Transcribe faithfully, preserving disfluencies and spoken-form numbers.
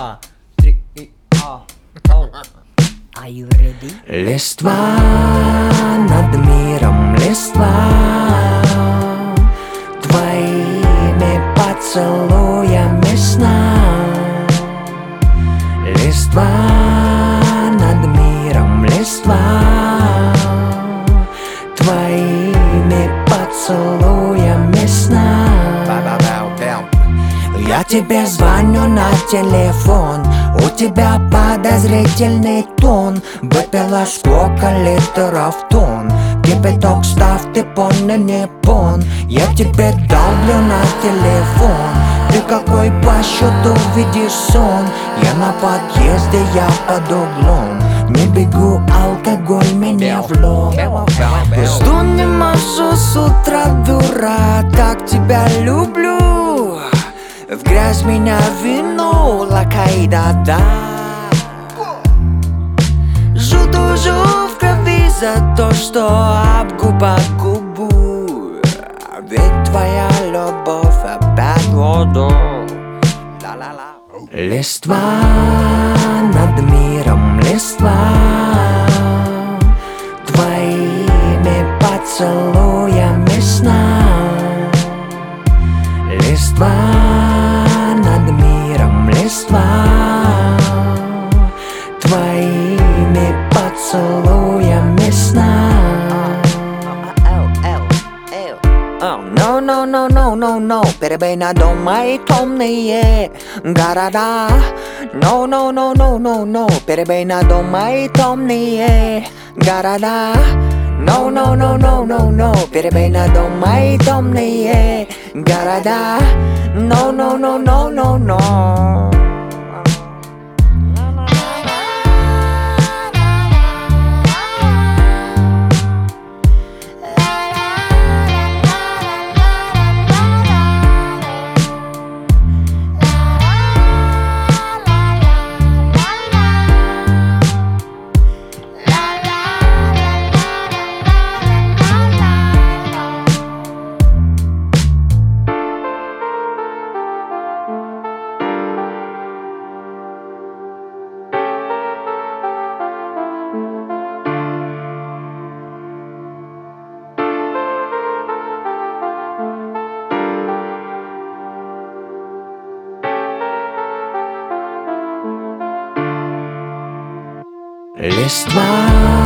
два, три и а. Are you ready? Листва над миром, листва твоими поцелуями сна. Листва над миром, листва твоими поцелуями сна. Я тебе звоню на телефон, у тебя подозрительный тон. Выпила сколько литров тон, кипяток ставь, ты пон и не пон. Я тебе долблю на телефон, ты какой по счету видишь сон. Я на подъезде, я под углом, не бегу, алкоголь меня влом. Жду не могу с утра, дура, так тебя люблю. В грязь меня вино, лакайда, да. Жду, жду в крови за то, что об губах губу. Ведь твоя любовь опять воду. Листва над миром, листва твоими поцелуями сна. Листва над миром, листва твоими поцелуями сна. No, no, no, no, no, no, перебей на дом мои темные города. No, no, no, no, no, no, перебей на дом мои темные города. No, no, no, no, no, no, перебей на дом мои темные города. No, no, no, no, no, no. Листва